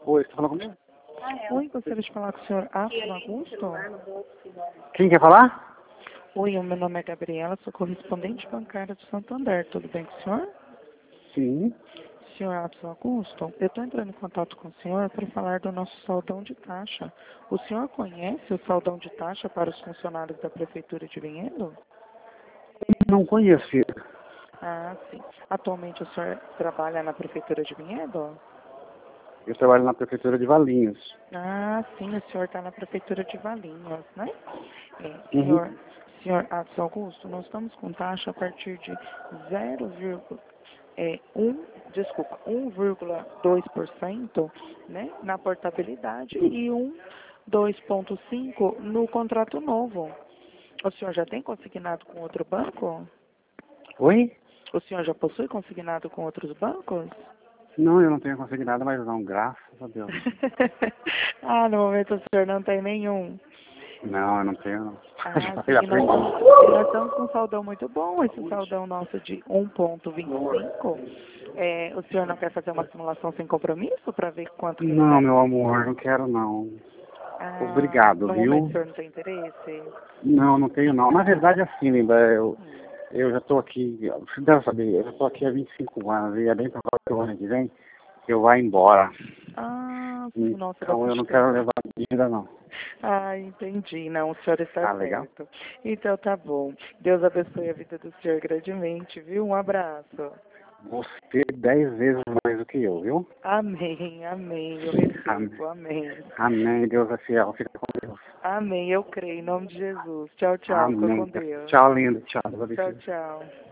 Oi, você tá falando comigo? Oi, gostaria de falar com o senhor Átila Augusto? Quem quer falar? Oi, o meu nome é Gabriela, sou correspondente bancária do Santander. Tudo bem com o senhor? Sim. Senhor Átila Augusto, eu estou entrando em contato com o senhor para falar do nosso saldão de taxa. O senhor conhece o saldão de taxa para os funcionários da Prefeitura de Vinhedo? Não conheço, filho. Ah, sim. Atualmente o senhor trabalha na Prefeitura de Vinhedo? Eu trabalho na prefeitura de Valinhos. Ah, sim, o senhor está na Prefeitura de Valinhos, né? Uhum. Senhor Atos Augusto, nós estamos com taxa a partir de 1,2%, né, na portabilidade e 2,5% no contrato novo. O senhor já tem consignado com outro banco? Oi? O senhor já possui consignado com outros bancos? Não, eu não tenho conseguido nada mais não, graças a Deus. Ah, no momento o senhor não tem nenhum. Não, eu não tenho não. Ah, Já sim, já e aprendi. nós estamos com um saldão muito bom, esse saldão nosso de 1,25. O senhor não quer fazer uma simulação sem compromisso para ver quanto que ele Não, dá? meu amor, não quero não. Ah, Obrigado, no momento o viu? senhor não tem interesse? Não, não tenho não. Na verdade, assim, Linda, eu já estou aqui, você deve saber, eu já estou aqui há 25 anos e é bem provável que o ano que vem eu vá embora. Ah, sim, nossa, Então eu bastante não quero tempo. levar vida não. Ah, entendi. Não, o senhor está Tá legal? certo. Então tá bom. Deus abençoe a vida do senhor grandemente, viu? Um abraço. Você 10 vezes mais do que eu, viu? Amém, amém. Eu Amém. recebo, amém. Amém. Deus é fiel. Fica com Deus. Amém, eu creio, em nome de Jesus. Tchau, tchau. Fica Amém. com Deus. Tchau, lindo. Tchau. Deus Tchau, abençoe. tchau.